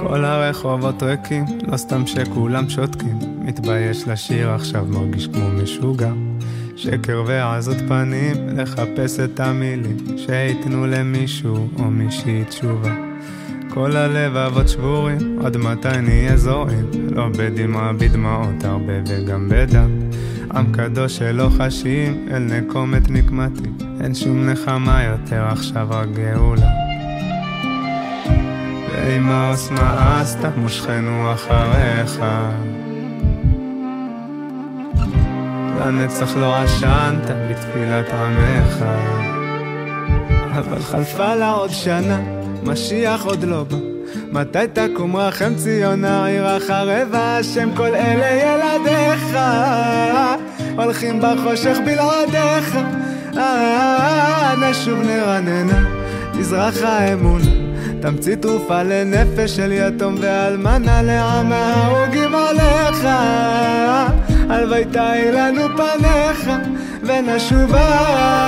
כל הרחובות ריקים, לא סתם שכולם שותקים. מתבייש לשיר עכשיו, מרגיש כמו משוגע. שקר ועזות פנים, לחפש את המילים שיתנו למישהו או מישהי תשובה. כל הלבבות שבורים, עוד מתי נהיה זורים. לא בדמעה בדמעות, הרבה וגם בדם. עם קדוש שלא חשים, אל נקומת נקמתי. אין שום נחמה יותר, עכשיו רק גאולה. ואם העוס מאסת, מושכנו אחריך. לנצח לא עשנת בתפילת עמך. אבל חלפה לה עוד שנה, משיח עוד לא בא. מתי תקום רחם ציון העיר החרבה, השם כל אלה ילדיך הולכים בחושך בלעדיך. נשוב נרננה, תזרח האמונה, תמציא תרופה לנפש של יתום ואלמנה, לעם ההרוגים עליך. הלוואי תאיר לנו פניך ונשובה.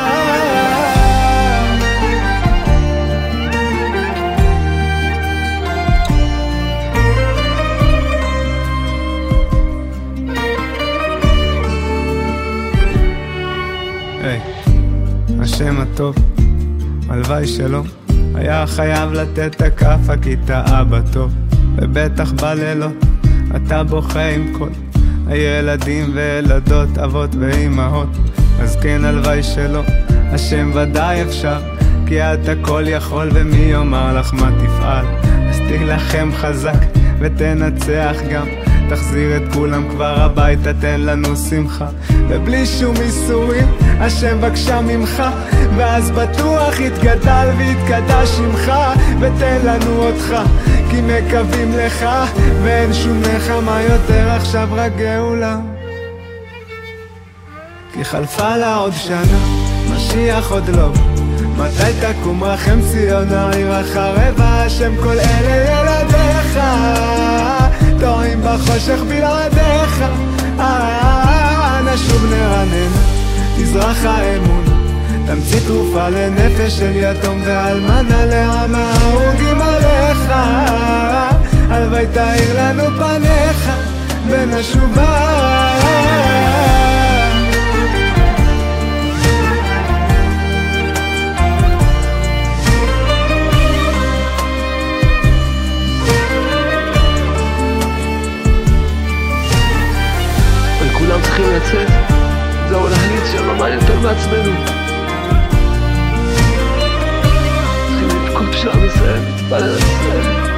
השם הטוב, הלוואי שלא היה חייב לתת את הכאפה, כי טעה בטוב. ובטח בלילות אתה בוכה עם כל הילדים וילדות, אבות ואימהות. אז כן, הלוואי שלא, השם ודאי אפשר, כי אתה כל יכול, ומי יאמר לך מה תפעל. אז תילחם חזק ותנצח גם, תחזיר את כולם כבר הביתה, תן לנו שמחה ובלי שום איסורים. השם בקשה ממך, ואז בטוח יתגדל ויתקדש שמך, ותן לנו אותך כי מקווים לך, ואין שום נחמה יותר, עכשיו רק גאולה. כי חלפה לה עוד שנה, משיח עוד לא בא. מתי תקום רחם ציון העיר החרבה, השם כל אלה ילדיך טועים בחושך בלעדיך. נשוב נרננה, תזרח האמונה, תמציא תרופה לנפש של יתום ואלמנה, לעם ההרוגים עליך. הלוואי תאיר לנו פניך ונשובה. כולם צריכים לצאת, זהו להחליט שממה יותר מעצמנו. צריכים לבכות בשביל עם ישראל, להתפלל על ישראל.